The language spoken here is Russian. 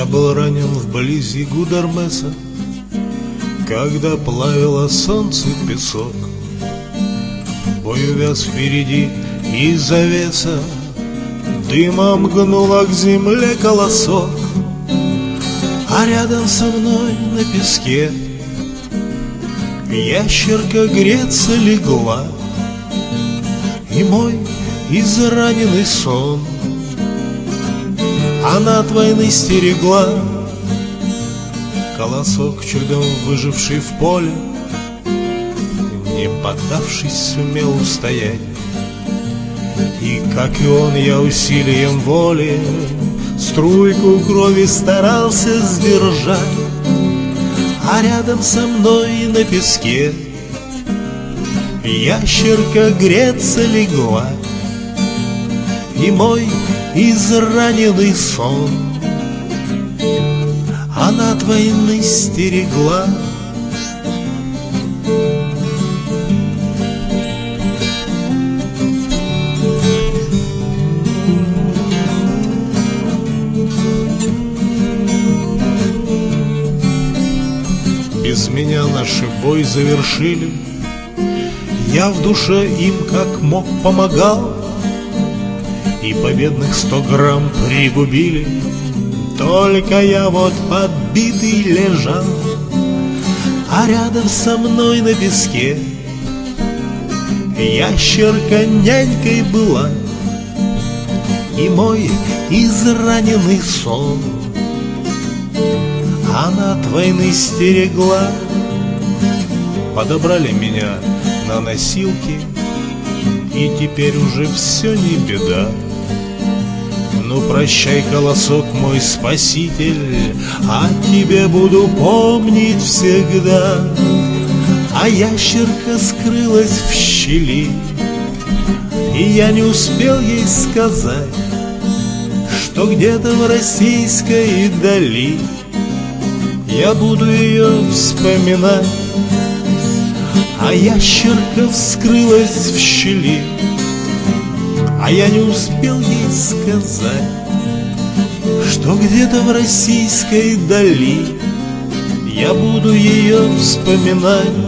Я был ранен вблизи Гудермеса, когда плавило солнце песок. Бой увяз впереди, и завеса дымом гнула к земле колосок. А рядом со мной на песке ящерка греться легла, и мой израненный сон она от войны стерегла. Колосок, чудом выживший в поле, не поддавшись, сумел устоять. И, как и он, я усилием воли струйку крови старался сдержать. А рядом со мной на песке ящерка греться легла, и мой израненный сон она от войны стерегла. Без меня наш бой завершили, я в душе им как мог помогал, и победных 100 грамм пригубили. Только я вот побитый лежал, а рядом со мной на песке ящерка нянькой была, и мой израненный сон она от войны стерегла. Подобрали меня на носилки, и теперь уже все не беда. Ну прощай, колосок мой спаситель, о тебе буду помнить всегда. А ящерка скрылась в щели, и я не успел ей сказать, что где-то в российской дали я буду ее вспоминать. А ящерка вскрылась в щели, а я не успел ей сказать, что где-то в российской дали я буду ее вспоминать.